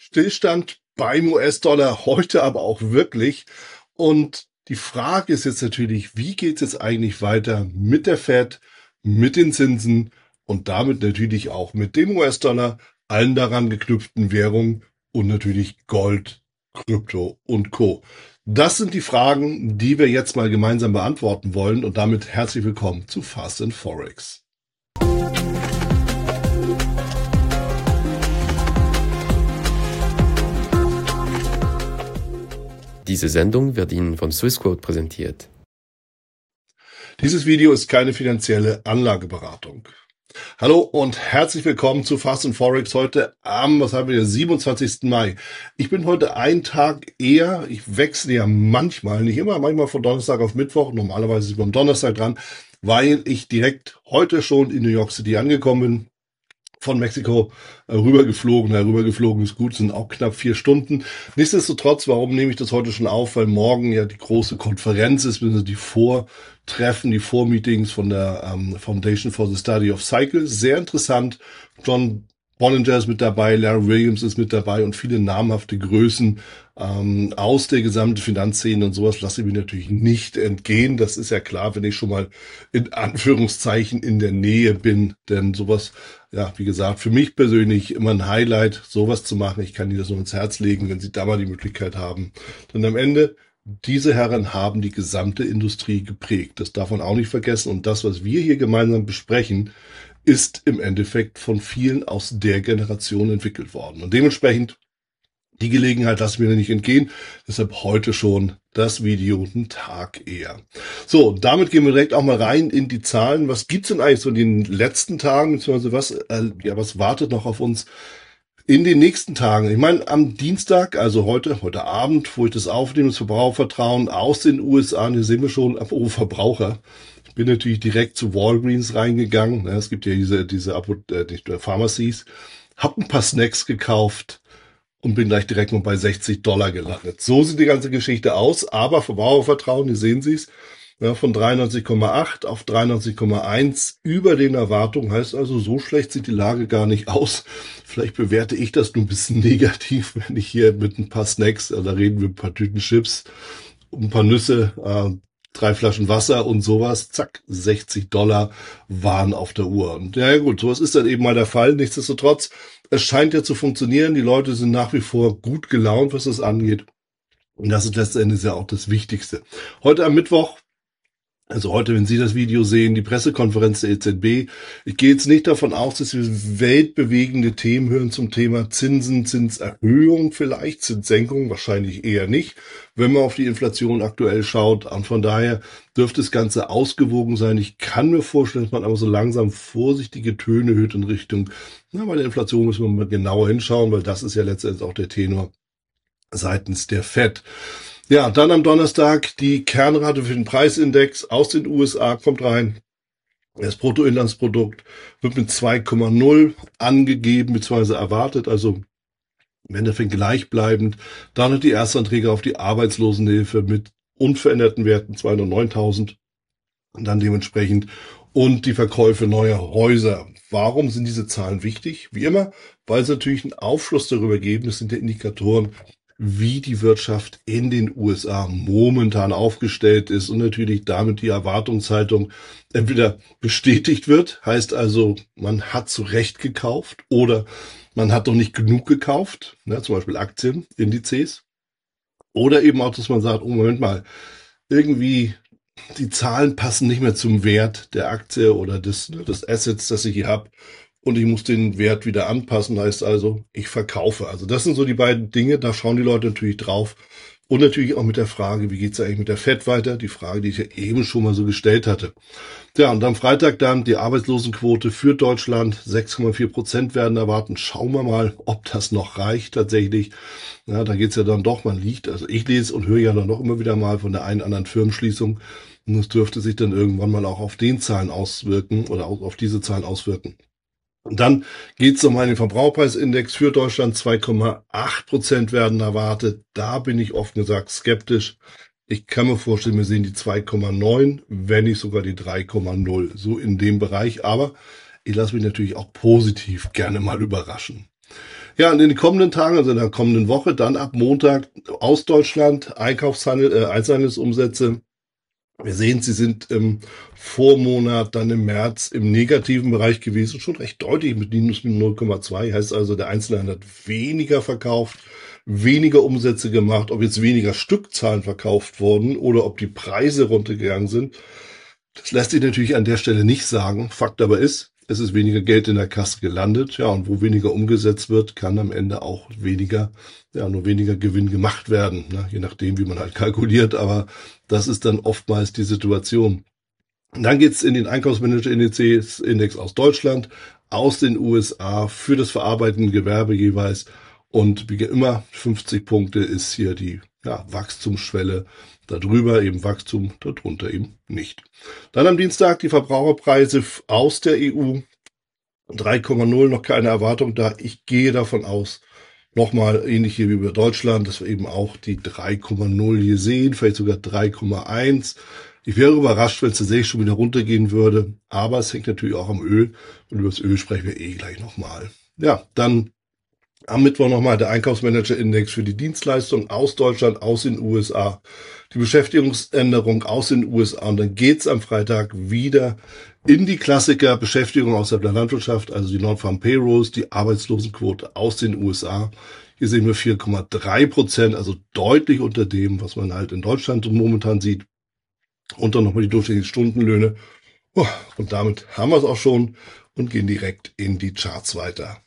Stillstand beim US-Dollar, heute aber auch wirklich. Und die Frage ist jetzt natürlich, wie geht es jetzt eigentlich weiter mit der Fed, mit den Zinsen und damit natürlich auch mit dem US-Dollar, allen daran geknüpften Währungen und natürlich Gold, Krypto und Co. Das sind die Fragen, die wir jetzt mal gemeinsam beantworten wollen, und damit herzlich willkommen zu Fast and Forex. Diese Sendung wird Ihnen von Swissquote präsentiert. Dieses Video ist keine finanzielle Anlageberatung. Hallo und herzlich willkommen zu Fast and Forex heute am, 27. Mai. Ich bin heute einen Tag eher, ich wechsle ja manchmal, nicht immer, manchmal von Donnerstag auf Mittwoch, normalerweise ist ich am Donnerstag dran, weil ich direkt heute schon in New York City angekommen bin. Von Mexiko rübergeflogen. Rübergeflogen ist gut, sind auch knapp 4 Stunden. Nichtsdestotrotz, warum nehme ich das heute schon auf? Weil morgen ja die große Konferenz ist, die Vortreffen, die Vormeetings von der Foundation for the Study of Cycles. Sehr interessant. John Bollinger ist mit dabei, Larry Williams ist mit dabei und viele namhafte Größen aus der gesamten Finanzszene und sowas lasse ich mir natürlich nicht entgehen. Das ist ja klar, wenn ich schon mal in Anführungszeichen in der Nähe bin, denn sowas, ja, wie gesagt, für mich persönlich immer ein Highlight, sowas zu machen. Ich kann Ihnen das nur ins Herz legen, wenn Sie da mal die Möglichkeit haben. Denn am Ende, diese Herren haben die gesamte Industrie geprägt. Das darf man auch nicht vergessen. Und das, was wir hier gemeinsam besprechen, ist im Endeffekt von vielen aus der Generation entwickelt worden. Und dementsprechend, die Gelegenheit lassen wir nicht entgehen. Deshalb heute schon das Video einen Tag eher. So, damit gehen wir direkt auch mal rein in die Zahlen. Was gibt's denn eigentlich so in den letzten Tagen, beziehungsweise was wartet noch auf uns in den nächsten Tagen? Ich meine, am Dienstag, also heute Abend, wo ich das aufnehme, das Verbrauchervertrauen aus den USA, hier sehen wir schon, Verbraucher. Ich bin natürlich direkt zu Walgreens reingegangen. Es gibt ja diese Pharmacies. Hab ein paar Snacks gekauft und bin gleich direkt mal bei $60 gelandet. So sieht die ganze Geschichte aus. Aber Verbrauchervertrauen, hier sehen Sie es, von 93,8 auf 93,1 über den Erwartungen. Heißt also, so schlecht sieht die Lage gar nicht aus. Vielleicht bewerte ich das nur ein bisschen negativ, wenn ich hier mit ein paar Snacks, da reden wir ein paar Tüten Chips, ein paar Nüsse, 3 Flaschen Wasser und sowas, zack, $60 waren auf der Uhr. Und ja gut, sowas ist dann eben mal der Fall. Nichtsdestotrotz, es scheint ja zu funktionieren. Die Leute sind nach wie vor gut gelaunt, was das angeht. Und das ist letztendlich ja auch das Wichtigste. Heute am Mittwoch, also heute, wenn Sie das Video sehen, die Pressekonferenz der EZB. Ich gehe jetzt nicht davon aus, dass wir weltbewegende Themen hören zum Thema Zinsen, Zinserhöhung vielleicht, Zinssenkung wahrscheinlich eher nicht, wenn man auf die Inflation aktuell schaut. Und von daher dürfte das Ganze ausgewogen sein. Ich kann mir vorstellen, dass man aber so langsam vorsichtige Töne hört in Richtung, bei der Inflation müssen wir mal genauer hinschauen, weil das ist ja letztendlich auch der Tenor seitens der Fed. Ja, dann am Donnerstag die Kernrate für den Preisindex aus den USA kommt rein. Das Bruttoinlandsprodukt wird mit 2,0 angegeben bzw. erwartet, also im Endeffekt gleichbleibend. Dann noch die Erstanträge auf die Arbeitslosenhilfe mit unveränderten Werten 209.000 und dann dementsprechend und die Verkäufe neuer Häuser. Warum sind diese Zahlen wichtig? Wie immer, weil sie natürlich einen Aufschluss darüber geben. Das sind ja Indikatoren, wie die Wirtschaft in den USA momentan aufgestellt ist und natürlich damit die Erwartungshaltung entweder bestätigt wird, heißt also, man hat zu Recht gekauft oder man hat doch nicht genug gekauft, zum Beispiel Aktien, Indizes, oder eben auch, dass man sagt, oh Moment mal, irgendwie die Zahlen passen nicht mehr zum Wert der Aktie oder des Assets, das ich hier habe. Und ich muss den Wert wieder anpassen, heißt also, ich verkaufe. Also das sind so die beiden Dinge, da schauen die Leute natürlich drauf. Und natürlich auch mit der Frage, wie geht's eigentlich mit der Fed weiter? Die Frage, die ich ja eben schon mal so gestellt hatte. Ja, und am Freitag dann die Arbeitslosenquote für Deutschland, 6,4% werden erwarten. Schauen wir mal, ob das noch reicht tatsächlich. Ja, da geht's ja dann doch, also ich lese und höre ja dann noch immer wieder mal von der einen oder anderen Firmenschließung. Und es dürfte sich dann irgendwann mal auch auf den Zahlen auswirken oder auch auf diese Zahlen auswirken. Und dann geht es um einen Verbraucherpreisindex für Deutschland, 2,8% werden erwartet. Da bin ich offen gesagt skeptisch. Ich kann mir vorstellen, wir sehen die 2,9, wenn nicht sogar die 3,0, so in dem Bereich. Aber ich lasse mich natürlich auch positiv gerne mal überraschen. Ja, und in den kommenden Tagen, also in der kommenden Woche, dann ab Montag aus Deutschland Einzelhandelsumsätze. Wir sehen, sie sind im Vormonat, dann im März im negativen Bereich gewesen, schon recht deutlich mit minus 0,2. Heißt also, der Einzelhandel hat weniger verkauft, weniger Umsätze gemacht. Ob jetzt weniger Stückzahlen verkauft wurden oder ob die Preise runtergegangen sind, das lässt sich natürlich an der Stelle nicht sagen. Fakt aber ist, es ist weniger Geld in der Kasse gelandet. Ja, und wo weniger umgesetzt wird, kann am Ende auch nur weniger Gewinn gemacht werden. Ne? Je nachdem, wie man halt kalkuliert. Aber das ist dann oftmals die Situation. Und dann geht's in den Einkaufsmanager-Index aus Deutschland, aus den USA für das verarbeitende Gewerbe jeweils. Und wie immer, 50 Punkte ist hier die Wachstumsschwelle. Darüber eben Wachstum, darunter eben nicht. Dann am Dienstag die Verbraucherpreise aus der EU. 3,0, noch keine Erwartung da. Ich gehe davon aus, nochmal ähnlich hier wie bei Deutschland, dass wir eben auch die 3,0 hier sehen, vielleicht sogar 3,1. Ich wäre überrascht, wenn es tatsächlich schon wieder runtergehen würde. Aber es hängt natürlich auch am Öl. Und über das Öl sprechen wir gleich nochmal. Ja, dann am Mittwoch nochmal der Einkaufsmanager-Index für die Dienstleistung aus Deutschland, aus den USA. Die Beschäftigungsänderung aus den USA. Und dann geht's am Freitag wieder in die Klassiker Beschäftigung außerhalb der Landwirtschaft, also die Non-Farm Payrolls, die Arbeitslosenquote aus den USA. Hier sehen wir 4,3%, also deutlich unter dem, was man halt in Deutschland momentan sieht. Und dann nochmal die durchschnittlichen Stundenlöhne. Und damit haben wir es auch schon und gehen direkt in die Charts weiter.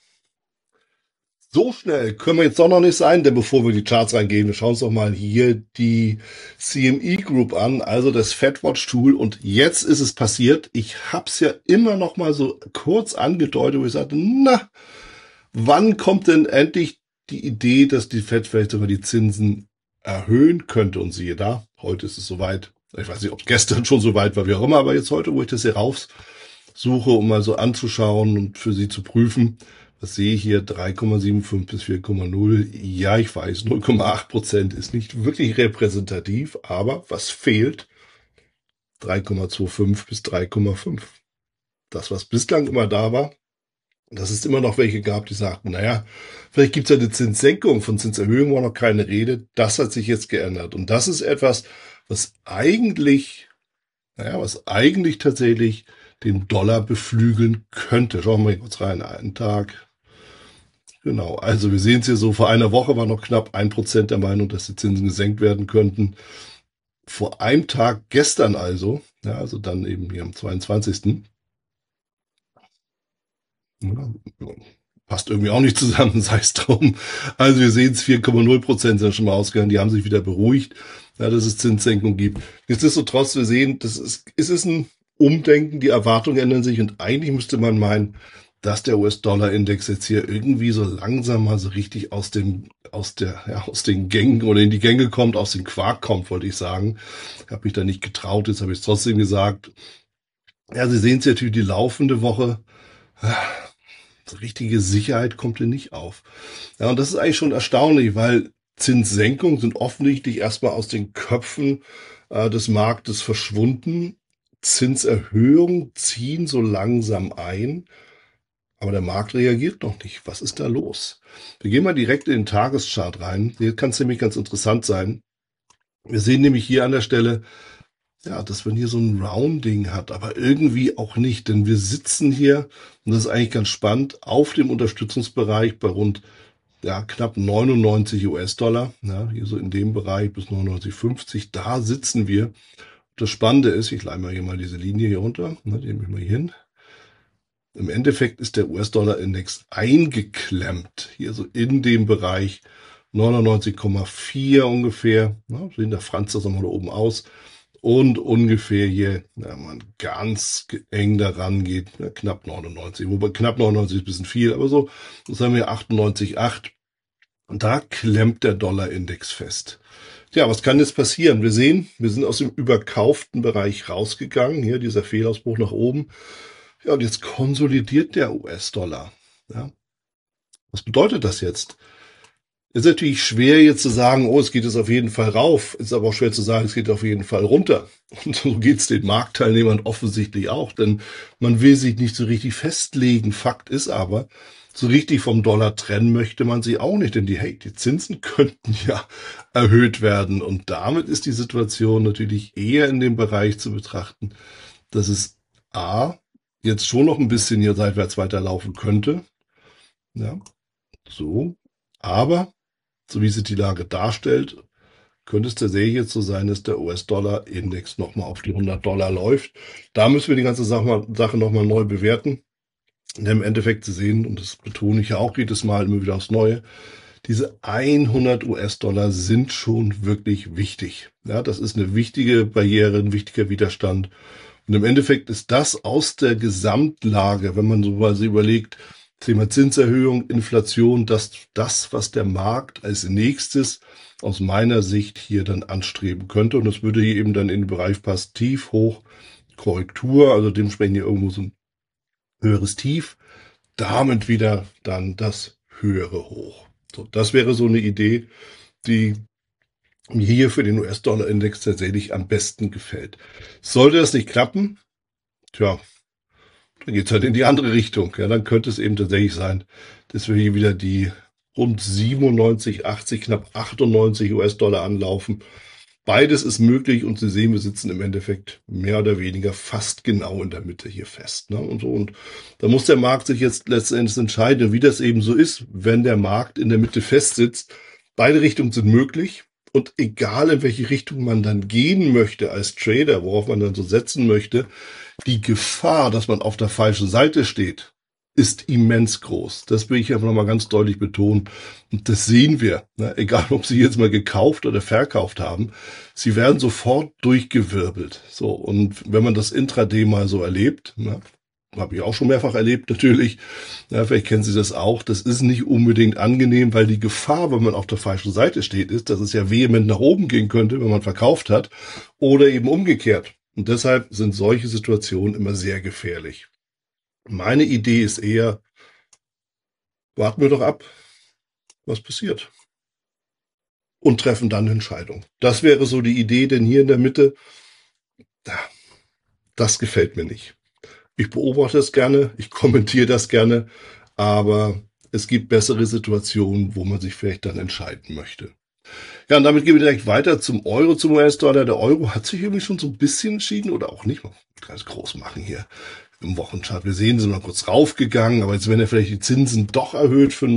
So schnell können wir jetzt doch noch nicht sein, denn bevor wir in die Charts reingehen, wir schauen uns doch mal hier die CME Group an, also das FedWatch Tool. Und jetzt ist es passiert. Ich habe es ja immer noch mal so kurz angedeutet, wo ich sagte, na, wann kommt denn endlich die Idee, dass die Fed vielleicht sogar die Zinsen erhöhen könnte? Und siehe da, heute ist es soweit. Ich weiß nicht, ob es gestern schon soweit war, wie auch immer, aber jetzt heute, wo ich das hier raussuche, um mal so anzuschauen und für Sie zu prüfen, was sehe ich hier? 3,75 bis 4,0. Ja, ich weiß, 0,8% ist nicht wirklich repräsentativ, aber was fehlt? 3,25 bis 3,5. Das, was bislang immer da war, dass es immer noch welche gab, die sagten, naja, vielleicht gibt es ja eine Zinssenkung, von Zinserhöhung war noch keine Rede. Das hat sich jetzt geändert. Und das ist etwas, was eigentlich tatsächlich den Dollar beflügeln könnte. Schauen wir mal kurz rein. Einen Tag. Genau, also wir sehen es hier so, vor einer Woche war noch knapp 1% der Meinung, dass die Zinsen gesenkt werden könnten. Vor einem Tag, gestern also dann eben hier am 22. Ja, passt irgendwie auch nicht zusammen, sei es drum. Also wir sehen es, 4,0% sind schon mal ausgegangen, die haben sich wieder beruhigt, dass es Zinssenkung gibt. Nichtsdestotrotz, wir sehen, es ist ein Umdenken, die Erwartungen ändern sich und eigentlich müsste man meinen, dass der US-Dollar-Index jetzt hier irgendwie so langsam mal so richtig aus den Gängen oder in die Gänge kommt, aus dem Quark kommt, wollte ich sagen. Ich habe mich da nicht getraut, jetzt habe ich es trotzdem gesagt. Ja, Sie sehen es natürlich, die laufende Woche, so richtige Sicherheit kommt hier nicht auf. Ja, und das ist eigentlich schon erstaunlich, weil Zinssenkungen sind offensichtlich erstmal aus den Köpfen des Marktes verschwunden. Zinserhöhungen ziehen so langsam ein. Aber der Markt reagiert noch nicht. Was ist da los? Wir gehen mal direkt in den Tageschart rein. Hier kann es nämlich ganz interessant sein. Wir sehen nämlich hier an der Stelle, dass man hier so ein Rounding hat, aber irgendwie auch nicht. Denn wir sitzen hier, und das ist eigentlich ganz spannend, auf dem Unterstützungsbereich bei rund knapp 99 US-Dollar. Ja, hier so in dem Bereich bis 99,50. Da sitzen wir. Das Spannende ist, ich leite mal hier mal diese Linie hier runter. Die nehme ich mal hier hin. Im Endeffekt ist der US-Dollar-Index eingeklemmt, hier so in dem Bereich 99,4 ungefähr. Sehen der Franz das nochmal da oben aus. Und ungefähr hier, wenn man ganz eng daran geht, knapp 99. Wobei knapp 99 ist ein bisschen viel, aber so, das haben wir 98,8. Und da klemmt der Dollar-Index fest. Ja, was kann jetzt passieren? Wir sehen, wir sind aus dem überkauften Bereich rausgegangen. Hier dieser Fehlausbruch nach oben. Ja, und jetzt konsolidiert der US-Dollar. Ja. Was bedeutet das jetzt? Ist natürlich schwer jetzt zu sagen, oh, es geht jetzt auf jeden Fall rauf. Ist aber auch schwer zu sagen, es geht auf jeden Fall runter. Und so geht es den Marktteilnehmern offensichtlich auch, denn man will sich nicht so richtig festlegen. Fakt ist aber, So richtig vom Dollar trennen möchte man sich auch nicht, denn die Zinsen könnten ja erhöht werden. Und damit ist die Situation natürlich eher in dem Bereich zu betrachten, dass es jetzt schon noch ein bisschen hier seitwärts weiterlaufen könnte. Ja, so. Aber, so wie sich die Lage darstellt, könnte es tatsächlich jetzt so sein, dass der US-Dollar-Index nochmal auf die $100 läuft. Da müssen wir die ganze Sache nochmal neu bewerten. Und im Endeffekt zu sehen, und das betone ich ja auch jedes Mal immer wieder aufs Neue, diese 100 US-Dollar sind schon wirklich wichtig. Ja, das ist eine wichtige Barriere, ein wichtiger Widerstand. Und im Endeffekt ist das aus der Gesamtlage, wenn man so quasi überlegt, Thema Zinserhöhung, Inflation, das, was der Markt als nächstes aus meiner Sicht hier dann anstreben könnte. Und das würde hier eben dann in den Bereich passen, tief, hoch, Korrektur, also dementsprechend hier irgendwo so ein höheres Tief, damit wieder dann das höhere Hoch. So, das wäre so eine Idee, die mir hier für den US-Dollar-Index tatsächlich am besten gefällt. Sollte das nicht klappen, dann geht's halt in die andere Richtung. Ja, dann könnte es eben tatsächlich sein, dass wir hier wieder die rund 97, 80, knapp 98 US-Dollar anlaufen. Beides ist möglich und Sie sehen, wir sitzen im Endeffekt mehr oder weniger fast genau in der Mitte hier fest. Ne? Und da muss der Markt sich jetzt letztendlich entscheiden, wie das eben so ist, wenn der Markt in der Mitte fest sitzt. Beide Richtungen sind möglich und egal in welche Richtung man dann gehen möchte als Trader, worauf man dann so setzen möchte, die Gefahr, dass man auf der falschen Seite steht, ist immens groß. Das will ich einfach nochmal ganz deutlich betonen. Und das sehen wir, ne? Egal ob Sie jetzt mal gekauft oder verkauft haben. Sie werden sofort durchgewirbelt. So, und wenn man das Intraday mal so erlebt, ne? Habe ich auch schon mehrfach erlebt, natürlich. Ja, vielleicht kennen Sie das auch. Das ist nicht unbedingt angenehm, weil die Gefahr, wenn man auf der falschen Seite steht, ist, dass es ja vehement nach oben gehen könnte, wenn man verkauft hat, oder eben umgekehrt. Und deshalb sind solche Situationen immer sehr gefährlich. Meine Idee ist eher, warten wir doch ab, was passiert. Und treffen dann eine Entscheidung. Das wäre so die Idee, denn hier in der Mitte, das gefällt mir nicht. Ich beobachte es gerne, ich kommentiere das gerne, aber es gibt bessere Situationen, wo man sich vielleicht dann entscheiden möchte. Ja, und damit gehen wir direkt weiter zum Euro, zum US-Dollar. Der Euro hat sich irgendwie schon so ein bisschen entschieden oder auch nicht. Mal ganz groß machen hier im Wochenchart. Wir sehen, sind mal kurz raufgegangen, aber jetzt werden ja vielleicht die Zinsen doch erhöht für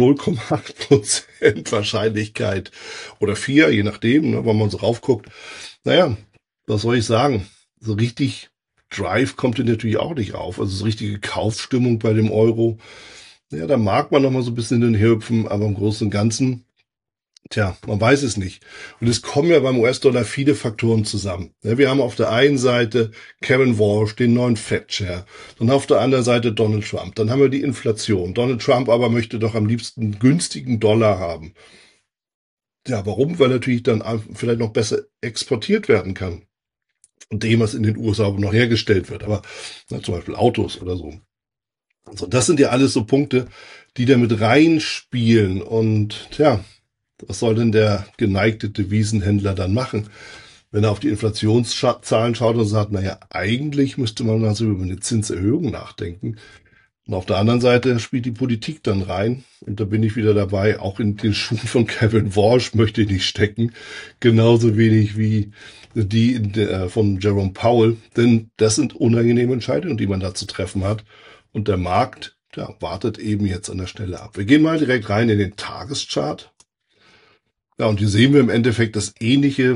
0,8% Wahrscheinlichkeit oder 4, je nachdem, ne, wenn man so raufguckt. Naja, was soll ich sagen? So richtig Drive kommt hier natürlich auch nicht auf. Also so richtige Kaufstimmung bei dem Euro. Ja, da mag man noch mal so ein bisschen hin und her hüpfen, aber im Großen und Ganzen, man weiß es nicht. Und es kommen ja beim US-Dollar viele Faktoren zusammen. Wir haben auf der einen Seite Kevin Walsh, den neuen Fed-Chair. Dann auf der anderen Seite Donald Trump. Dann haben wir die Inflation. Donald Trump aber möchte doch am liebsten günstigen Dollar haben. Ja, warum? Weil natürlich dann vielleicht noch besser exportiert werden kann. Und dem, was in den USA noch hergestellt wird. Aber zum Beispiel Autos oder so. Also das sind ja alles so Punkte, die da mit reinspielen. Und was soll denn der geneigte Devisenhändler dann machen, wenn er auf die Inflationszahlen schaut und sagt, naja, eigentlich müsste man also über eine Zinserhöhung nachdenken. Und auf der anderen Seite spielt die Politik dann rein. Und da bin ich wieder dabei, auch in den Schuhen von Kevin Walsh möchte ich nicht stecken. Genauso wenig wie die von Jerome Powell. Denn das sind unangenehme Entscheidungen, die man da zu treffen hat. Und der Markt, wartet eben jetzt an der Stelle ab. Wir gehen mal direkt rein in den Tageschart. Ja, und hier sehen wir im Endeffekt das ähnliche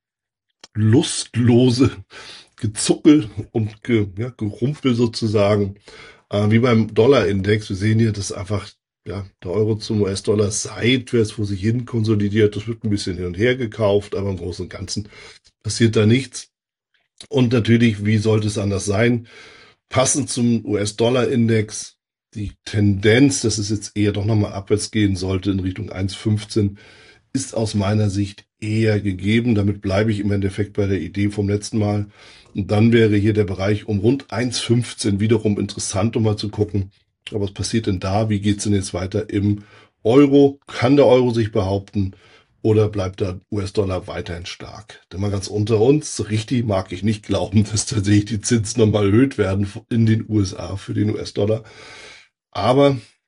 lustlose Gezuckel und Gerumpel sozusagen wie beim Dollarindex. Wir sehen hier, dass einfach der Euro zum US-Dollar seitwärts vor sich hin konsolidiert. Das wird ein bisschen hin und her gekauft, aber im Großen und Ganzen passiert da nichts. Und natürlich, wie sollte es anders sein? Passend zum US-Dollar-Index die Tendenz, dass es jetzt eher doch nochmal abwärts gehen sollte in Richtung 1,15, ist aus meiner Sicht eher gegeben. Damit bleibe ich im Endeffekt bei der Idee vom letzten Mal. Und dann wäre hier der Bereich um rund 1,15 wiederum interessant, um mal zu gucken, was passiert denn da? Wie geht's denn jetzt weiter im Euro? Kann der Euro sich behaupten oder bleibt der US-Dollar weiterhin stark? Denn mal ganz unter uns, so richtig mag ich nicht glauben, dass tatsächlich die Zinsen nochmal erhöht werden in den USA für den US-Dollar. Aber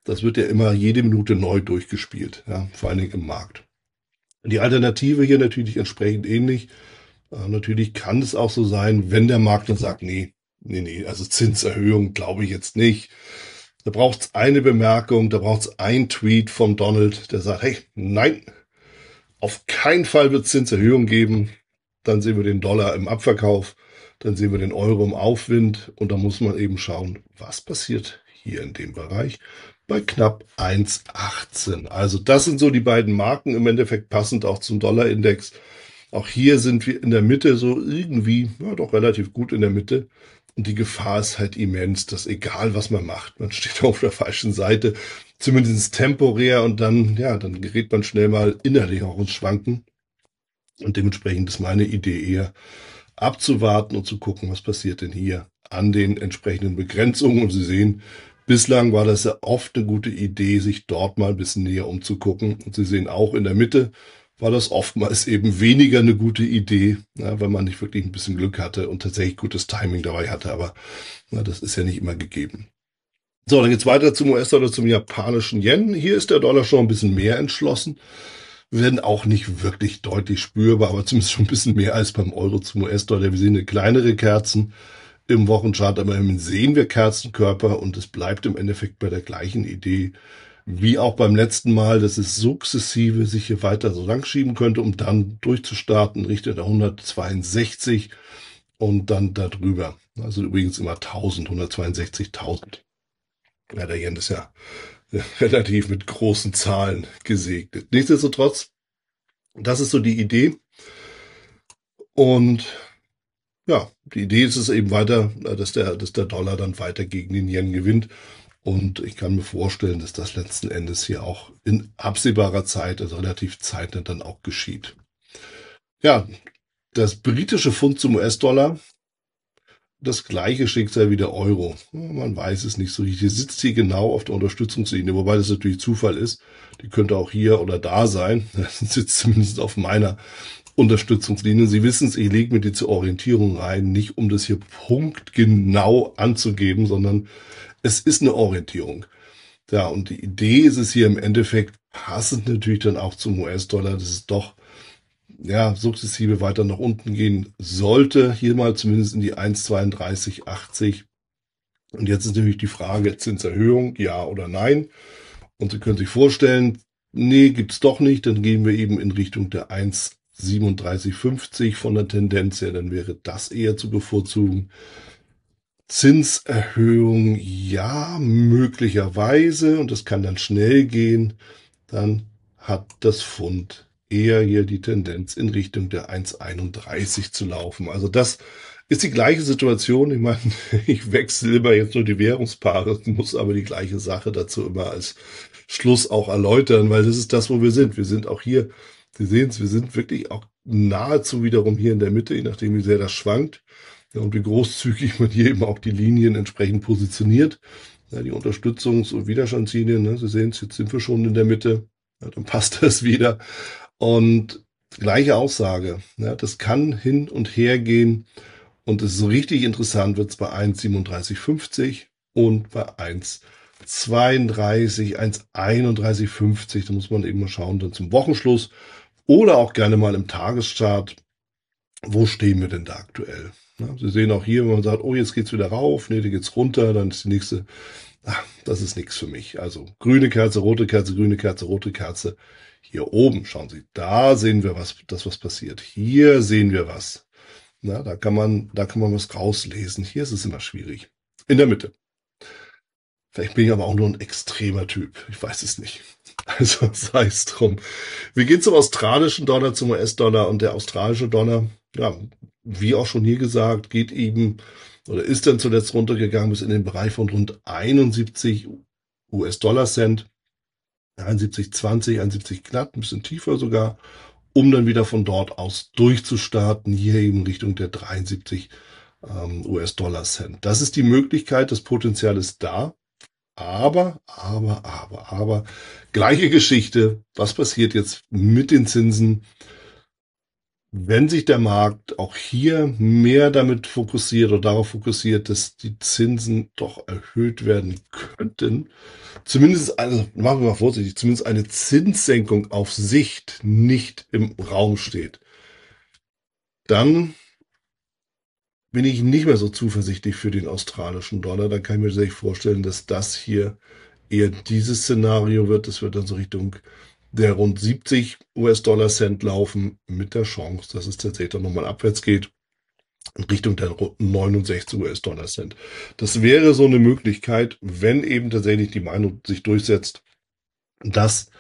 Das wird ja immer jede Minute neu durchgespielt, ja, vor allen Dingen im Markt. Die Alternative hier natürlich entsprechend ähnlich. Natürlich kann es auch so sein, wenn der Markt dann sagt, nee, also Zinserhöhung glaube ich jetzt nicht. Da braucht es eine Bemerkung, da braucht es einen Tweet von Donald, der sagt, hey, nein, auf keinen Fall wird es Zinserhöhung geben. Dann sehen wir den Dollar im Abverkauf, dann sehen wir den Euro im Aufwind und da muss man eben schauen, was passiert hier in dem Bereich bei knapp 1,18. Also das sind so die beiden Marken, im Endeffekt passend auch zum Dollarindex. Auch hier sind wir in der Mitte so irgendwie, ja doch relativ gut in der Mitte. Und die Gefahr ist halt immens, dass egal was man macht, man steht auf der falschen Seite, zumindest temporär und dann, ja, dann gerät man schnell mal innerlich auch ins Schwanken. Und dementsprechend ist meine Idee eher abzuwarten und zu gucken, was passiert denn hier an den entsprechenden Begrenzungen. Und Sie sehen, bislang war das ja oft eine gute Idee, sich dort mal ein bisschen näher umzugucken. Und Sie sehen auch in der Mitte war das oftmals eben weniger eine gute Idee, ja, weil man nicht wirklich ein bisschen Glück hatte und tatsächlich gutes Timing dabei hatte. Aber na, das ist ja nicht immer gegeben. So, dann geht's weiter zum US-Dollar, zum japanischen Yen. Hier ist der Dollar schon ein bisschen mehr entschlossen. Wir werden auch nicht wirklich deutlich spürbar, aber zumindest schon ein bisschen mehr als beim Euro zum US-Dollar. Wir sehen eine kleinere Kerzen im Wochenchart, aber immerhin sehen wir Kerzenkörper und es bleibt im Endeffekt bei der gleichen Idee wie auch beim letzten Mal, dass es sukzessive sich hier weiter so lang schieben könnte, um dann durchzustarten Richtung der 162 und dann darüber. Also übrigens immer 1000, 162.000. Ja, der Yen ist ja relativ mit großen Zahlen gesegnet. Nichtsdestotrotz, das ist so die Idee. Und ja, die Idee ist es eben weiter, dass der Dollar dann weiter gegen den Yen gewinnt. Und ich kann mir vorstellen, dass das letzten Endes hier auch in absehbarer Zeit, also relativ zeitnah dann auch geschieht. Ja, das britische Pfund zum US-Dollar, das gleiche Schicksal wie der Euro. Man weiß es nicht so richtig. Sitzt hier genau auf der Unterstützungslinie, wobei das natürlich Zufall ist. Die könnte auch hier oder da sein. Das sitzt zumindest auf meiner Unterstützungslinie. Sie wissen es, ich lege mir die zur Orientierung rein, nicht um das hier punktgenau anzugeben, sondern es ist eine Orientierung. Ja, und die Idee ist es hier im Endeffekt passend natürlich dann auch zum US-Dollar, dass es doch ja sukzessive weiter nach unten gehen sollte. Hier mal zumindest in die 1,3280. Und jetzt ist natürlich die Frage, Zinserhöhung, ja oder nein. Und Sie können sich vorstellen, nee, gibt's doch nicht. Dann gehen wir eben in Richtung der 1,3750 von der Tendenz her. Dann wäre das eher zu bevorzugen. Zinserhöhung, ja, möglicherweise, und das kann dann schnell gehen, dann hat das Pfund eher hier die Tendenz in Richtung der 1,31 zu laufen. Also das ist die gleiche Situation. Ich meine, ich wechsle immer jetzt nur die Währungspaare, muss aber die gleiche Sache dazu immer als Schluss auch erläutern, weil das ist das, wo wir sind. Wir sind auch hier, Sie sehen es, wir sind wirklich auch nahezu wiederum hier in der Mitte, je nachdem wie sehr das schwankt. Ja, und wie großzügig man hier eben auch die Linien entsprechend positioniert. Ja, die Unterstützungs- und Widerstandslinien, ne, Sie sehen es, jetzt sind wir schon in der Mitte. Ja, dann passt das wieder. Und gleiche Aussage. Ja, das kann hin und her gehen. Und es ist so richtig interessant, wird es bei 1,3750 und bei 1,32, 1,3150. Da muss man eben mal schauen, dann zum Wochenschluss oder auch gerne mal im Tageschart. Wo stehen wir denn da aktuell? Ja, Sie sehen auch hier, wenn man sagt, oh, jetzt geht's wieder rauf, nee, da geht's runter, dann ist die nächste, das ist nichts für mich. Also grüne Kerze, rote Kerze, grüne Kerze, rote Kerze. Hier oben, schauen Sie, da sehen wir was passiert. Hier sehen wir was. Na, da kann man was rauslesen. Hier ist es immer schwierig. In der Mitte. Vielleicht bin ich aber auch nur ein extremer Typ. Ich weiß es nicht. Also sei es drum. Wir gehen zum australischen Dollar, zum US-Dollar, und der australische Dollar, ja, wie auch schon hier gesagt, geht eben oder ist dann zuletzt runtergegangen bis in den Bereich von rund 71 US-Dollar-Cent, 71,20, 71 knapp, ein bisschen tiefer sogar, um dann wieder von dort aus durchzustarten, hier eben Richtung der 73 US-Dollar-Cent. Das ist die Möglichkeit, das Potenzial ist da. Aber, gleiche Geschichte. Was passiert jetzt mit den Zinsen? wenn sich der Markt auch hier mehr damit fokussiert oder darauf fokussiert, dass die Zinsen doch erhöht werden könnten, zumindest, also machen wir mal vorsichtig, zumindest eine Zinssenkung auf Sicht nicht im Raum steht, dann bin ich nicht mehr so zuversichtlich für den australischen Dollar. Dann kann ich mir sehr vorstellen, dass das hier eher dieses Szenario wird. Das wird dann so Richtung der rund 70 US-Dollar-Cent laufen, mit der Chance, dass es tatsächlich dann nochmal abwärts geht, in Richtung der rund 69 US-Dollar-Cent. Das wäre so eine Möglichkeit, wenn eben tatsächlich die Meinung sich durchsetzt, dass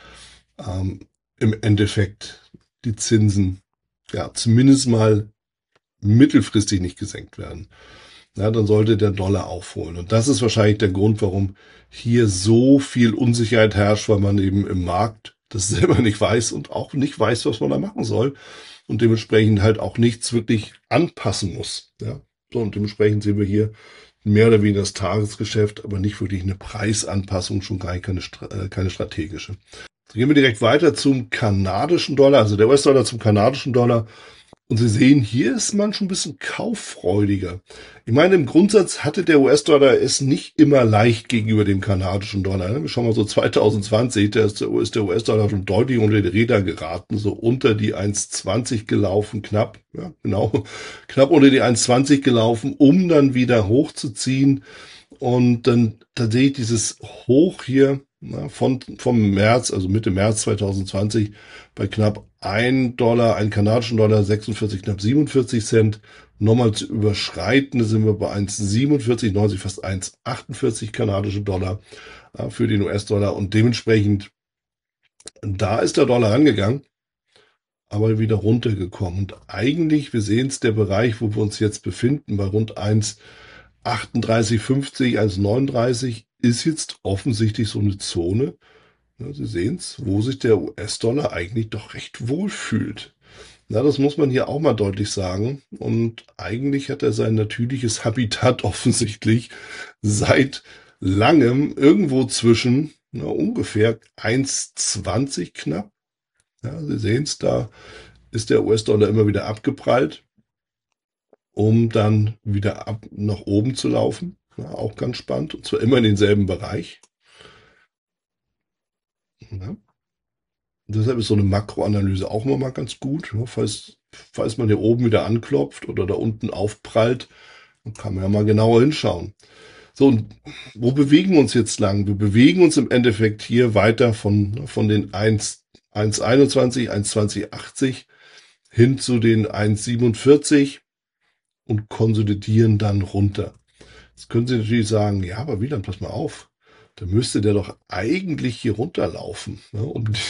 im Endeffekt die Zinsen ja zumindest mal mittelfristig nicht gesenkt werden. Ja, dann sollte der Dollar aufholen. Und das ist wahrscheinlich der Grund, warum hier so viel Unsicherheit herrscht, weil man eben im Markt das selber nicht weiß und auch nicht weiß, was man da machen soll. Und dementsprechend halt auch nichts wirklich anpassen muss. Ja, so, und dementsprechend sehen wir hier mehr oder weniger das Tagesgeschäft, aber nicht wirklich eine Preisanpassung, schon gar keine strategische. So, gehen wir direkt weiter zum kanadischen Dollar, also der US-Dollar zum kanadischen Dollar. Und Sie sehen, hier ist man schon ein bisschen kauffreudiger. Ich meine, im Grundsatz hatte der US-Dollar es nicht immer leicht gegenüber dem kanadischen Dollar. Wir schauen mal so 2020, da ist der US-Dollar schon deutlich unter die Räder geraten, so unter die 1,20 gelaufen, knapp, ja, genau, knapp unter die 1,20 gelaufen, um dann wieder hochzuziehen. Und dann tatsächlich dieses Hoch hier, vom März, also Mitte März 2020, bei knapp $1, ein kanadischen Dollar, 46, knapp 47 Cent, nochmal zu überschreiten, da sind wir bei 1,4790, fast 1,48 kanadische Dollar für den US-Dollar und dementsprechend, da ist der Dollar rangegangen, aber wieder runtergekommen. Und eigentlich, wir sehen es, der Bereich, wo wir uns jetzt befinden, bei rund 1,3850, 1,39, ist jetzt offensichtlich so eine Zone, ja, Sie sehen es, wo sich der US-Dollar eigentlich doch recht wohl fühlt. Na, das muss man hier auch mal deutlich sagen. Und eigentlich hat er sein natürliches Habitat offensichtlich seit langem irgendwo zwischen ungefähr 1,20 knapp. Ja, Sie sehen es, da ist der US-Dollar immer wieder abgeprallt, um dann wieder nach oben zu laufen. Ja, auch ganz spannend. Und zwar immer in denselben Bereich. Ja. Und deshalb ist so eine Makroanalyse auch immer mal ganz gut. Ja, falls man hier oben wieder anklopft oder da unten aufprallt, dann kann man ja mal genauer hinschauen. So, und wo bewegen wir uns jetzt lang? Wir bewegen uns im Endeffekt hier weiter von den 1,21, 1,2080 hin zu den 1,47 und konsolidieren dann runter. Jetzt können Sie natürlich sagen, ja, aber Wieland, pass mal auf. Da müsste der doch eigentlich hier runterlaufen, ne,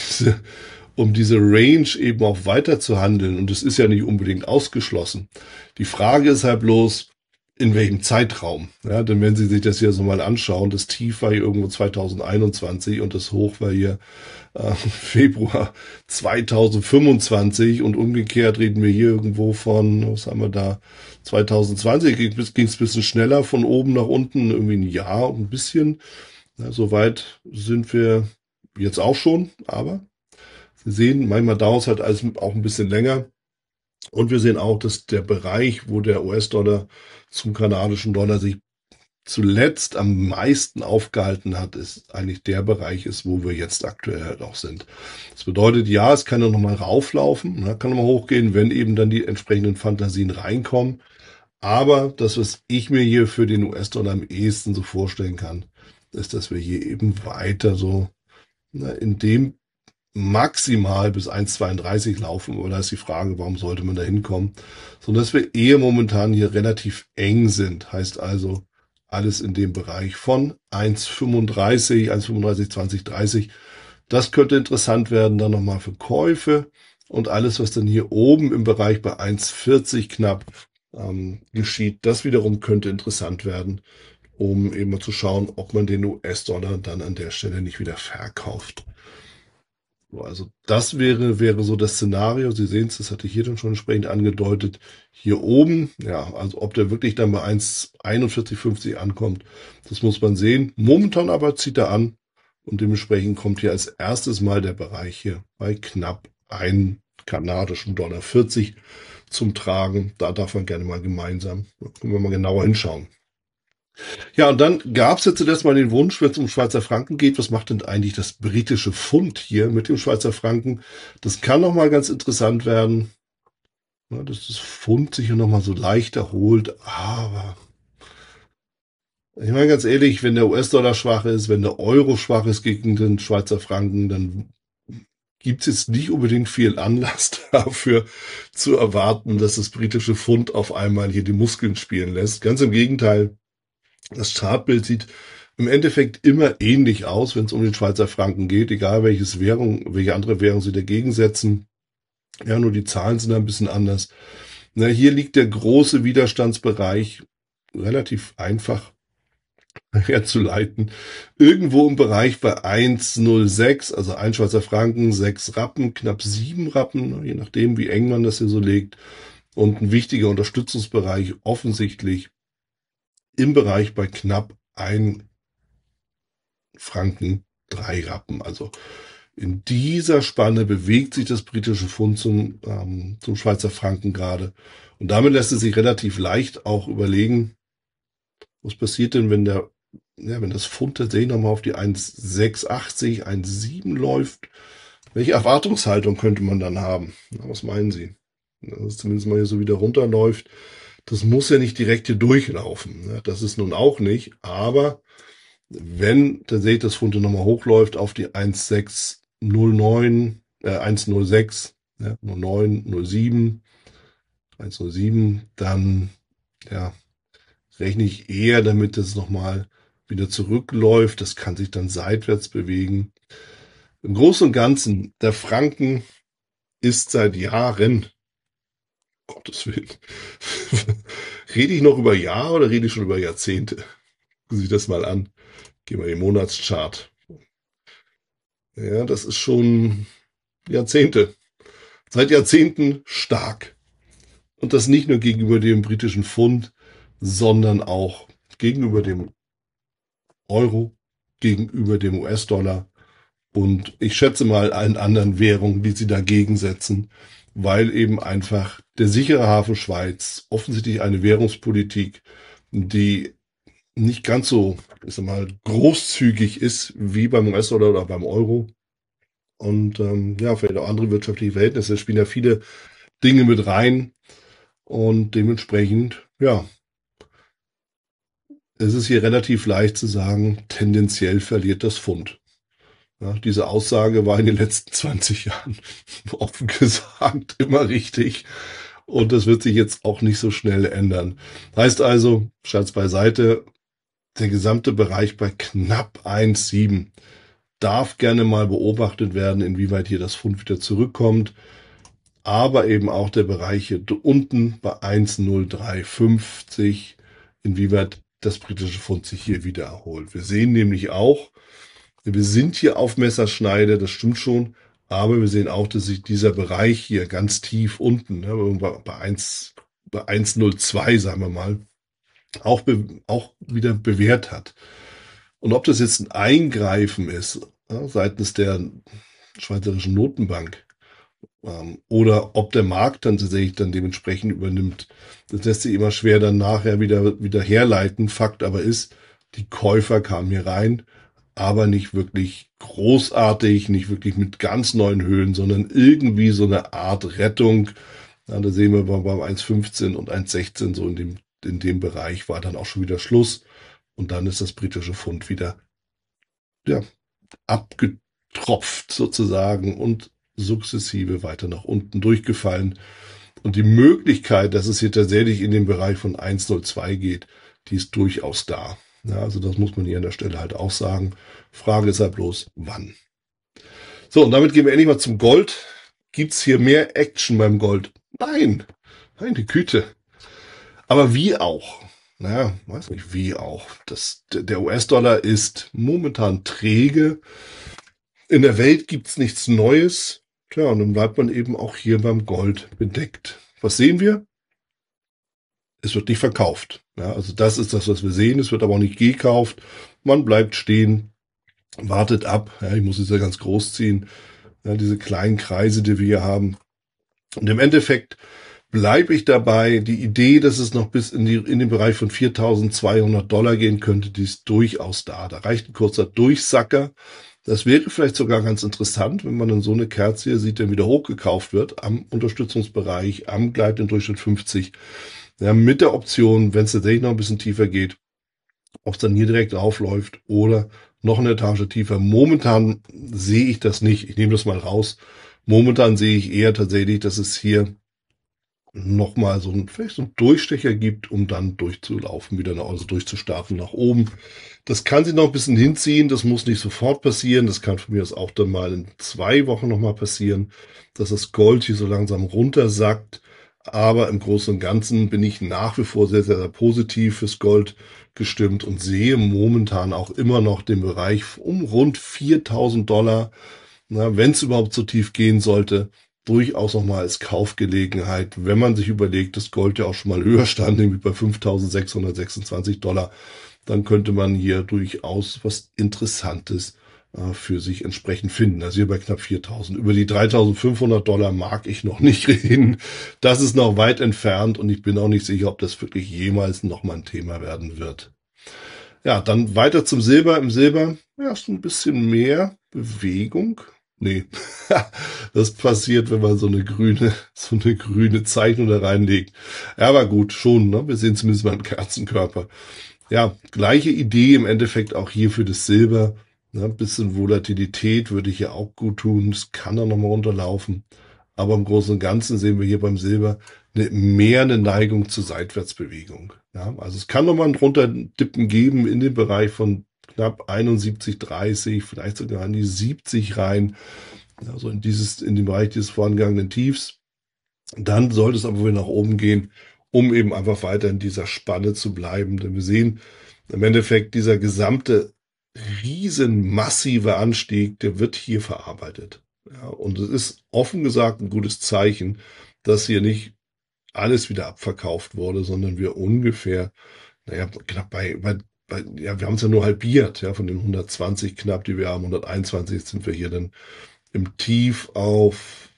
um diese Range eben auch weiter zu handeln. Und es ist ja nicht unbedingt ausgeschlossen. Die Frage ist halt bloß, in welchem Zeitraum. Ja, denn wenn Sie sich das hier so mal anschauen, das Tief war hier irgendwo 2021 und das Hoch war hier Februar 2025 und umgekehrt reden wir hier irgendwo von, was haben wir da, 2020 ging es ein bisschen schneller von oben nach unten, irgendwie ein Jahr und ein bisschen. Ja, soweit sind wir jetzt auch schon, aber Sie sehen, manchmal dauert es halt alles auch ein bisschen länger. Und wir sehen auch, dass der Bereich, wo der US-Dollar zum kanadischen Dollar sich zuletzt am meisten aufgehalten hat, ist eigentlich der Bereich ist, wo wir jetzt aktuell halt auch sind. Das bedeutet, ja, es kann ja nochmal rauflaufen, kann nochmal hochgehen, wenn eben dann die entsprechenden Fantasien reinkommen. Aber das, was ich mir hier für den US-Dollar am ehesten so vorstellen kann, ist, dass wir hier eben weiter so in dem maximal bis 1,32 laufen, aber da ist die Frage, warum sollte man da hinkommen? Sondern dass wir eher momentan hier relativ eng sind, heißt also alles in dem Bereich von 1,35, 1,35, 20, 30. Das könnte interessant werden, dann nochmal für Käufe und alles, was dann hier oben im Bereich bei 1,40 knapp geschieht, das wiederum könnte interessant werden, um eben mal zu schauen, ob man den US-Dollar dann an der Stelle nicht wieder verkauft. Also das wäre so das Szenario. Sie sehen es, das hatte ich hier dann schon entsprechend angedeutet. Hier oben, ja, also ob der wirklich dann bei 1,4150 ankommt, das muss man sehen. Momentan aber zieht er an und dementsprechend kommt hier als erstes mal der Bereich hier bei knapp kanadischen Dollar 40 zum Tragen. Da darf man gerne mal gemeinsam, können wir mal genauer hinschauen. Ja, und dann gab es jetzt zuletzt mal den Wunsch, wenn es um Schweizer Franken geht, was macht denn eigentlich das britische Pfund hier mit dem Schweizer Franken? Das kann nochmal ganz interessant werden, ja, dass das Pfund sich hier nochmal so leicht erholt, aber ich meine ganz ehrlich, wenn der US-Dollar schwach ist, wenn der Euro schwach ist gegen den Schweizer Franken, dann gibt es jetzt nicht unbedingt viel Anlass dafür zu erwarten, dass das britische Pfund auf einmal hier die Muskeln spielen lässt. Ganz im Gegenteil, das Chartbild sieht im Endeffekt immer ähnlich aus, wenn es um den Schweizer Franken geht, egal welche andere Währung sie dagegen setzen. Ja, nur die Zahlen sind ein bisschen anders. Na, hier liegt der große Widerstandsbereich relativ einfach herzuleiten. Irgendwo im Bereich bei 1,06, also ein Schweizer Franken, 6 Rappen, knapp 7 Rappen, je nachdem, wie eng man das hier so legt. Und ein wichtiger Unterstützungsbereich offensichtlich im Bereich bei knapp 1 Franken, 3 Rappen. Also in dieser Spanne bewegt sich das britische Pfund zum Schweizer Franken gerade. Und damit lässt es sich relativ leicht auch überlegen, was passiert denn, wenn das Pfund tatsächlich nochmal auf die 1,680, 1,7 läuft? Welche Erwartungshaltung könnte man dann haben? Na, was meinen Sie? Dass es zumindest mal hier so wieder runterläuft. Das muss ja nicht direkt hier durchlaufen. Das ist nun auch nicht. Aber wenn tatsächlich das Pfund nochmal hochläuft auf die 1,609, 1,06, 09, 07, 1,07, dann ja, rechne ich eher damit, dass es nochmal wieder zurückläuft. Das kann sich dann seitwärts bewegen. Im Großen und Ganzen, der Franken ist seit Jahren, Gottes Willen, rede ich noch über Jahre oder rede ich schon über Jahrzehnte? Gucken Sie sich das mal an. Gehen wir in den Monatschart. Ja, das ist schon Jahrzehnte. Seit Jahrzehnten stark. Und das nicht nur gegenüber dem britischen Pfund, sondern auch gegenüber dem Euro, gegenüber dem US-Dollar und ich schätze mal allen anderen Währungen, die sie dagegen setzen, weil eben einfach der sichere Hafen Schweiz offensichtlich eine Währungspolitik, die nicht ganz so, ich sag mal, großzügig ist wie beim US-Dollar oder beim Euro. Und ja, vielleicht auch andere wirtschaftliche Verhältnisse spielen ja viele Dinge mit rein. Und dementsprechend, ja, es ist hier relativ leicht zu sagen, tendenziell verliert das Pfund. Ja, diese Aussage war in den letzten 20 Jahren offen gesagt immer richtig. Und das wird sich jetzt auch nicht so schnell ändern. Heißt also, Scherz beiseite, der gesamte Bereich bei knapp 1,7 darf gerne mal beobachtet werden, inwieweit hier das Pfund wieder zurückkommt. Aber eben auch der Bereich hier unten bei 1,0350, inwieweit das britische Pfund sich hier wieder erholt. Wir sehen nämlich auch, wir sind hier auf Messerschneide, das stimmt schon, aber wir sehen auch, dass sich dieser Bereich hier ganz tief unten, bei 1,02, sagen wir mal, auch wieder bewährt hat. Und ob das jetzt ein Eingreifen ist, seitens der Schweizerischen Notenbank, oder ob der Markt dann tatsächlich dann dementsprechend übernimmt, das lässt sich immer schwer dann nachher wieder herleiten. Fakt aber ist, die Käufer kamen hier rein, aber nicht wirklich großartig, nicht wirklich mit ganz neuen Höhen, sondern irgendwie so eine Art Rettung. Ja, da sehen wir beim 1,15 und 1,16 so in dem Bereich war dann auch schon wieder Schluss. Und dann ist das britische Pfund wieder ja, abgetropft sozusagen und sukzessive weiter nach unten durchgefallen. Und die Möglichkeit, dass es hier tatsächlich in den Bereich von 1,02 geht, die ist durchaus da. Ja, also das muss man hier an der Stelle halt auch sagen. Frage ist halt bloß, wann. So, und damit gehen wir endlich mal zum Gold. Gibt's hier mehr Action beim Gold? Nein, meine Güte. Aber wie auch? Naja, weiß nicht, wie auch. Der US-Dollar ist momentan träge. In der Welt gibt's nichts Neues. Tja, und dann bleibt man eben auch hier beim Gold bedeckt. Was sehen wir? Es wird nicht verkauft. Ja, also das ist das, was wir sehen. Es wird aber auch nicht gekauft. Man bleibt stehen, wartet ab. Ja, ich muss es ja ganz groß ziehen. Ja, diese kleinen Kreise, die wir hier haben, Und im Endeffekt bleibe ich dabei. Die Idee, dass es noch bis in den Bereich von $4.200 gehen könnte, die ist durchaus da. Da reicht ein kurzer Durchsacker. Das wäre vielleicht sogar ganz interessant, wenn man dann so eine Kerze hier sieht, der wieder hochgekauft wird am Unterstützungsbereich, am Gleit im Durchschnitt 50. Ja, mit der Option, wenn es tatsächlich noch ein bisschen tiefer geht, ob es dann hier direkt aufläuft oder noch eine Etage tiefer. Momentan sehe ich das nicht. Ich nehme das mal raus. Momentan sehe ich eher tatsächlich, dass es hier nochmal vielleicht so einen Durchstecher gibt, um dann durchzulaufen, wieder also durchzustarten nach oben. Das kann sich noch ein bisschen hinziehen, das muss nicht sofort passieren, das kann von mir aus auch dann mal in 2 Wochen nochmal passieren, dass das Gold hier so langsam runtersackt, aber im Großen und Ganzen bin ich nach wie vor sehr, sehr, sehr positiv fürs Gold gestimmt und sehe momentan auch immer noch den Bereich um rund $4.000, wenn es überhaupt so tief gehen sollte, durchaus nochmal als Kaufgelegenheit, wenn man sich überlegt, dass Gold ja auch schon mal höher stand, nämlich bei $5.626, dann könnte man hier durchaus was Interessantes für sich entsprechend finden. Also hier bei knapp 4.000. Über die $3.500 mag ich noch nicht reden. Das ist noch weit entfernt und ich bin auch nicht sicher, ob das wirklich jemals nochmal ein Thema werden wird. Ja, dann weiter zum Silber. Im Silber, ja, ist ein bisschen mehr Bewegung. Nee, das passiert, wenn man so eine grüne Zeichnung da reinlegt. Ja, aber gut, schon, ne? Wir sehen zumindest mal einen Kerzenkörper. Ja, gleiche Idee im Endeffekt auch hier für das Silber. Ne? Ein bisschen Volatilität würde hier auch gut tun. Es kann da nochmal runterlaufen. Aber im Großen und Ganzen sehen wir hier beim Silber mehr eine Neigung zur Seitwärtsbewegung. Ja, also es kann nochmal ein Runterdippen geben in den Bereich von knapp 71,30, vielleicht sogar in die 70 rein, also in den Bereich dieses vorangegangenen Tiefs. Dann sollte es aber wieder nach oben gehen, um eben einfach weiter in dieser Spanne zu bleiben. Denn wir sehen im Endeffekt, dieser gesamte massive Anstieg, der wird hier verarbeitet. Ja, und es ist offen gesagt ein gutes Zeichen, dass hier nicht alles wieder abverkauft wurde, sondern wir ungefähr, knapp ja, wir haben es ja nur halbiert, ja, von den 120 knapp, die wir haben, 121 sind wir hier dann im Tief auf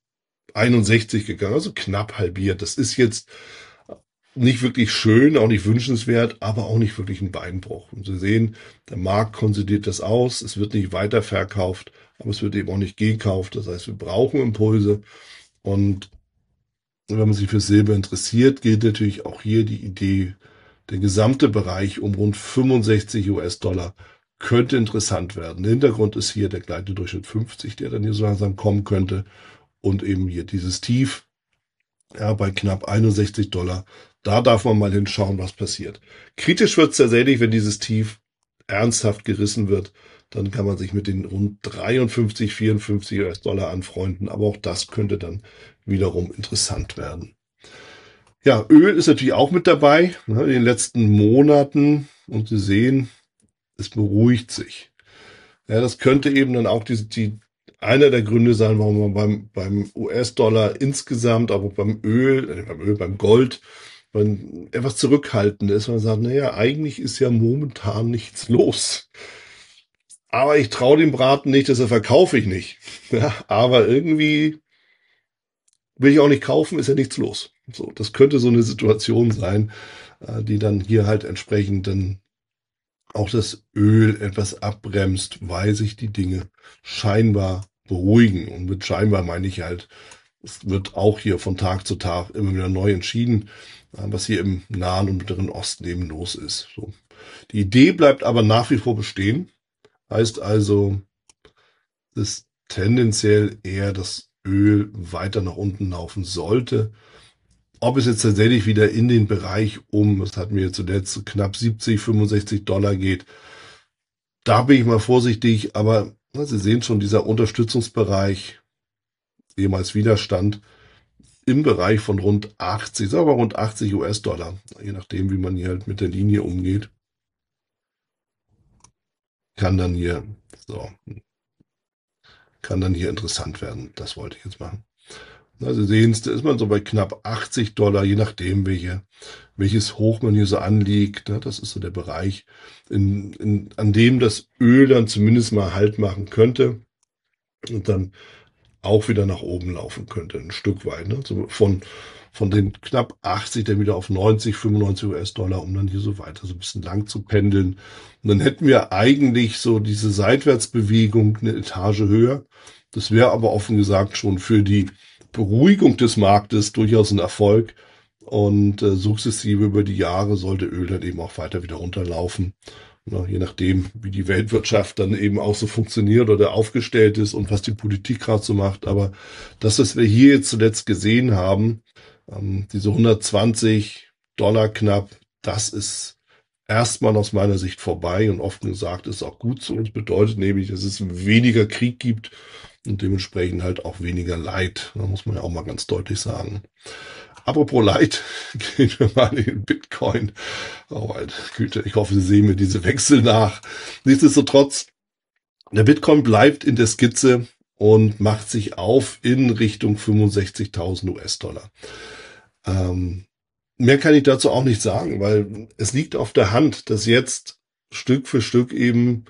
61 gegangen, also knapp halbiert. Das ist jetzt nicht wirklich schön, auch nicht wünschenswert, aber auch nicht wirklich ein Beinbruch. Und Sie sehen, der Markt konsolidiert das aus, es wird nicht weiterverkauft, aber es wird eben auch nicht gekauft. Das heißt, wir brauchen Impulse. Und wenn man sich für Silber interessiert, gilt natürlich auch hier die Idee, der gesamte Bereich um rund 65 US-Dollar könnte interessant werden. Der Hintergrund ist hier der gleitende Durchschnitt 50, der dann hier so langsam kommen könnte. Und eben hier dieses Tief, ja, bei knapp 61 Dollar. Da darf man mal hinschauen, was passiert. Kritisch wird es tatsächlich, wenn dieses Tief ernsthaft gerissen wird. Dann kann man sich mit den rund 53, 54 US-Dollar anfreunden. Aber auch das könnte dann wiederum interessant werden. Ja, Öl ist natürlich auch mit dabei, ne, in den letzten Monaten. Und Sie sehen, es beruhigt sich. Ja, das könnte eben dann auch einer der Gründe sein, warum man beim US-Dollar insgesamt, aber beim beim Gold, man etwas zurückhaltend ist. Man sagt, naja, eigentlich ist ja momentan nichts los. Aber ich traue dem Braten nicht, deshalb verkaufe ich nicht. Ja, aber irgendwie will ich auch nicht kaufen, ist ja nichts los. So, das könnte so eine Situation sein, die dann hier halt entsprechend dann auch das Öl etwas abbremst, weil sich die Dinge scheinbar beruhigen. Und mit scheinbar meine ich halt, es wird auch hier von Tag zu Tag immer wieder neu entschieden, was hier im Nahen und Mittleren Osten eben los ist. So. Die Idee bleibt aber nach wie vor bestehen. Heißt also, dass tendenziell eher das Öl weiter nach unten laufen sollte. Ob es jetzt tatsächlich wieder in den Bereich das hatten wir zuletzt, knapp 70, 65 Dollar geht, da bin ich mal vorsichtig, aber Sie sehen schon, dieser Unterstützungsbereich, ehemals Widerstand, im Bereich von rund 80, sagen wir mal rund 80 US-Dollar, je nachdem, wie man hier halt mit der Linie umgeht, kann dann hier, so, kann dann hier interessant werden. Das wollte ich jetzt machen. Sie sehen es, da ist man so bei knapp 80 Dollar, je nachdem, welches Hoch man hier so anliegt. Das ist so der Bereich, an dem das Öl dann zumindest mal Halt machen könnte. Und dann auch wieder nach oben laufen könnte, ein Stück weit. Ne? So von den knapp 80 dann wieder auf 90, 95 US-Dollar, um dann hier so weiter so ein bisschen lang zu pendeln. Und dann hätten wir eigentlich so diese Seitwärtsbewegung eine Etage höher. Das wäre aber offen gesagt schon für die Beruhigung des Marktes durchaus ein Erfolg. Und sukzessive über die Jahre sollte Öl dann eben auch weiter wieder runterlaufen. Na, je nachdem, wie die Weltwirtschaft dann eben auch so funktioniert oder aufgestellt ist und was die Politik gerade so macht. Aber das, was wir hier jetzt zuletzt gesehen haben, diese 120 Dollar knapp, das ist erstmal aus meiner Sicht vorbei und offen gesagt ist auch gut so. Das bedeutet nämlich, dass es weniger Krieg gibt und dementsprechend halt auch weniger Leid. Da muss man ja auch mal ganz deutlich sagen. Apropos Leid, gehen wir mal in den Bitcoin. Oh, meine Güte, ich hoffe, Sie sehen mir diese Wechsel nach. Nichtsdestotrotz, der Bitcoin bleibt in der Skizze und macht sich auf in Richtung 65.000 US-Dollar. Mehr kann ich dazu auch nicht sagen, weil es liegt auf der Hand, dass jetzt Stück für Stück eben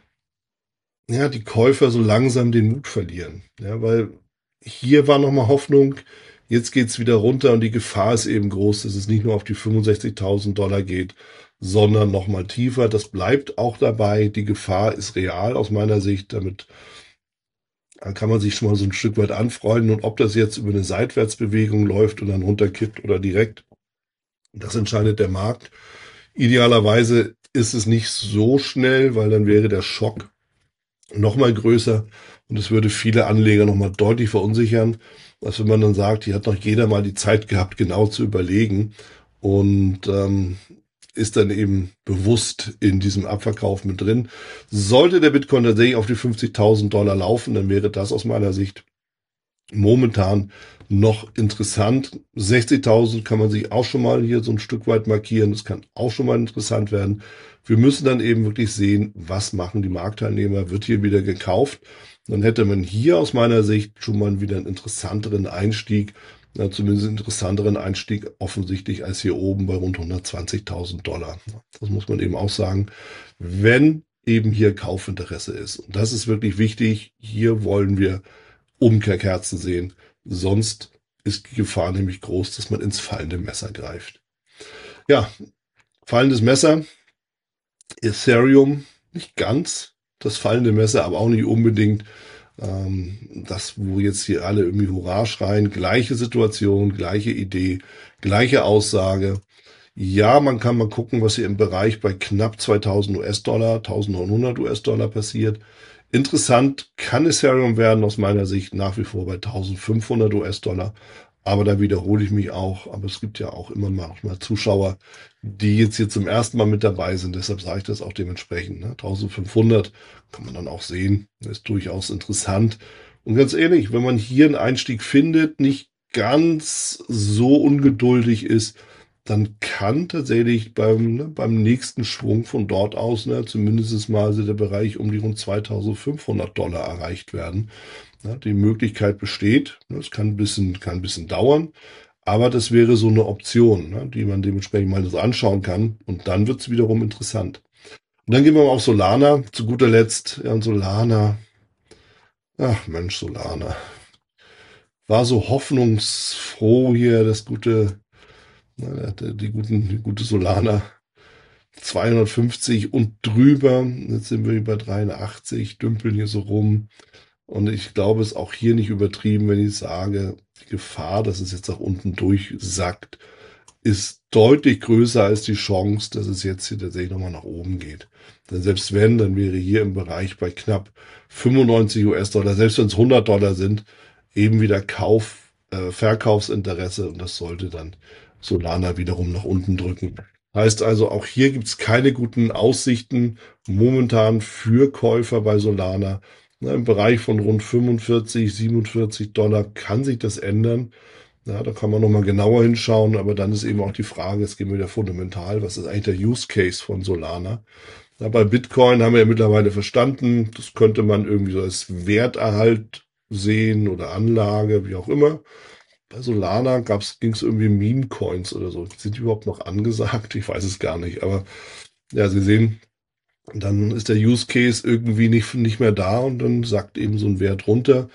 ja die Käufer so langsam den Mut verlieren. Ja, weil hier war nochmal Hoffnung, jetzt geht's wieder runter und die Gefahr ist eben groß, dass es nicht nur auf die 65.000 Dollar geht, sondern nochmal tiefer. Das bleibt auch dabei. Die Gefahr ist real aus meiner Sicht. Damit kann man sich schon mal so ein Stück weit anfreunden. Und ob das jetzt über eine Seitwärtsbewegung läuft und dann runterkippt oder direkt, das entscheidet der Markt. Idealerweise ist es nicht so schnell, weil dann wäre der Schock nochmal größer und es würde viele Anleger nochmal deutlich verunsichern, als wenn man dann sagt, hier hat noch jeder mal die Zeit gehabt, genau zu überlegen und ist dann eben bewusst in diesem Abverkauf mit drin. Sollte der Bitcoin tatsächlich auf die 50.000 Dollar laufen, dann wäre das aus meiner Sicht momentan noch interessant. 60.000 kann man sich auch schon mal hier so ein Stück weit markieren. Das kann auch schon mal interessant werden. Wir müssen dann eben wirklich sehen, was machen die Marktteilnehmer? Wird hier wieder gekauft? Dann hätte man hier aus meiner Sicht schon mal wieder einen interessanteren Einstieg, zumindest einen interessanteren Einstieg offensichtlich als hier oben bei rund 120.000 Dollar. Das muss man eben auch sagen, wenn eben hier Kaufinteresse ist. Und das ist wirklich wichtig. Hier wollen wir Umkehrkerzen sehen. Sonst ist die Gefahr nämlich groß, dass man ins fallende Messer greift. Ja, fallendes Messer. Ethereum nicht ganz das fallende Messer, aber auch nicht unbedingt das, wo jetzt hier alle irgendwie Hurra schreien. Gleiche Situation, gleiche Idee, gleiche Aussage. Ja, man kann mal gucken, was hier im Bereich bei knapp 2.000 US-Dollar, 1.900 US-Dollar passiert. Interessant kann Ethereum werden aus meiner Sicht nach wie vor bei 1.500 US-Dollar. Aber da wiederhole ich mich auch. Aber es gibt ja auch immer mal Zuschauer, die jetzt hier zum ersten Mal mit dabei sind. Deshalb sage ich das auch dementsprechend. Ne? 1.500 kann man dann auch sehen. Das ist durchaus interessant. Und ganz ehrlich, wenn man hier einen Einstieg findet, nicht ganz so ungeduldig ist, dann kann tatsächlich beim nächsten Schwung von dort aus zumindest mal so der Bereich um die rund 2.500 Dollar erreicht werden. Ja, die Möglichkeit besteht. Es kann ein bisschen dauern, aber das wäre so eine Option, die man dementsprechend mal so anschauen kann. Und dann wird es wiederum interessant. Und dann gehen wir mal auf Solana. Zu guter Letzt, ja, und Solana. Ach Mensch, Solana. War so hoffnungsfroh hier, das gute, die gute Solana. 250 und drüber. Jetzt sind wir über 83, dümpeln hier so rum. Und ich glaube, es ist auch hier nicht übertrieben, wenn ich sage, die Gefahr, dass es jetzt nach unten durchsackt, ist deutlich größer als die Chance, dass es jetzt hier tatsächlich nochmal nach oben geht. Denn selbst wenn, dann wäre hier im Bereich bei knapp 95 US-Dollar, selbst wenn es 100 Dollar sind, eben wieder Verkaufsinteresse und das sollte dann Solana wiederum nach unten drücken. Heißt also, auch hier gibt es keine guten Aussichten momentan für Käufer bei Solana. Im Bereich von rund 45, 47 Dollar kann sich das ändern. Ja, da kann man nochmal genauer hinschauen, aber dann ist eben auch die Frage, jetzt gehen wir wieder fundamental, was ist eigentlich der Use Case von Solana? Ja, bei Bitcoin haben wir ja mittlerweile verstanden, das könnte man irgendwie so als Werterhalt sehen oder Anlage, wie auch immer. Bei Solana ging es irgendwie Meme-Coins oder so. Sind die überhaupt noch angesagt? Ich weiß es gar nicht. Aber ja, Sie sehen, dann ist der Use Case irgendwie nicht mehr da und dann sackt eben so ein Wert runter.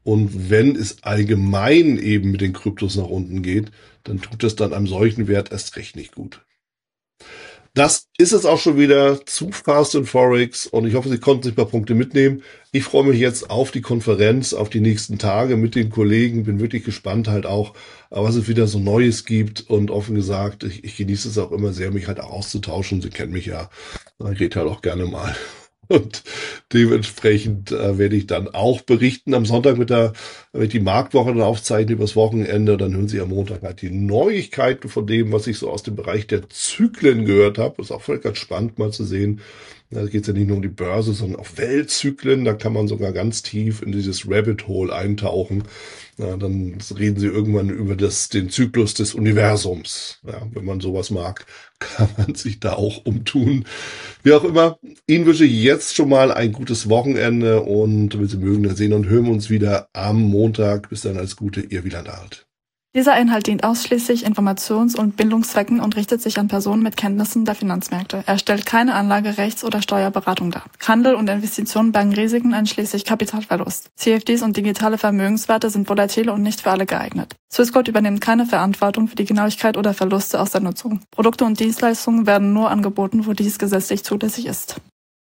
Und wenn es allgemein eben mit den Kryptos nach unten geht, dann tut das dann einem solchen Wert erst recht nicht gut. Das ist es auch schon wieder zu Fast and Forex und ich hoffe, Sie konnten sich ein paar Punkte mitnehmen. Ich freue mich jetzt auf die Konferenz, auf die nächsten Tage mit den Kollegen. Bin wirklich gespannt halt auch, was es wieder so Neues gibt und offen gesagt, ich genieße es auch immer sehr, mich halt auch auszutauschen. Sie kennen mich ja, ich rede halt auch gerne mal. Und dementsprechend werde ich dann auch berichten am Sonntag wenn ich die Marktwoche dann aufzeichne übers Wochenende. Dann hören Sie am Montag halt die Neuigkeiten von dem, was ich so aus dem Bereich der Zyklen gehört habe. Das ist auch vielleicht ganz spannend mal zu sehen. Da geht es ja nicht nur um die Börse, sondern auch Weltzyklen. Da kann man sogar ganz tief in dieses Rabbit Hole eintauchen. Ja, dann reden Sie irgendwann über den Zyklus des Universums. Ja, wenn man sowas mag, kann man sich da auch umtun. Wie auch immer, Ihnen wünsche ich jetzt schon mal ein gutes Wochenende und wenn Sie mögen, dann sehen und hören wir uns wieder am Montag. Bis dann, alles Gute, Ihr Wieland Arlt. Dieser Inhalt dient ausschließlich Informations- und Bildungszwecken und richtet sich an Personen mit Kenntnissen der Finanzmärkte. Er stellt keine Anlage-, Rechts- oder Steuerberatung dar. Handel und Investitionen bergen Risiken einschließlich Kapitalverlust. CFDs und digitale Vermögenswerte sind volatil und nicht für alle geeignet. Swissquote übernimmt keine Verantwortung für die Genauigkeit oder Verluste aus der Nutzung. Produkte und Dienstleistungen werden nur angeboten, wo dies gesetzlich zulässig ist.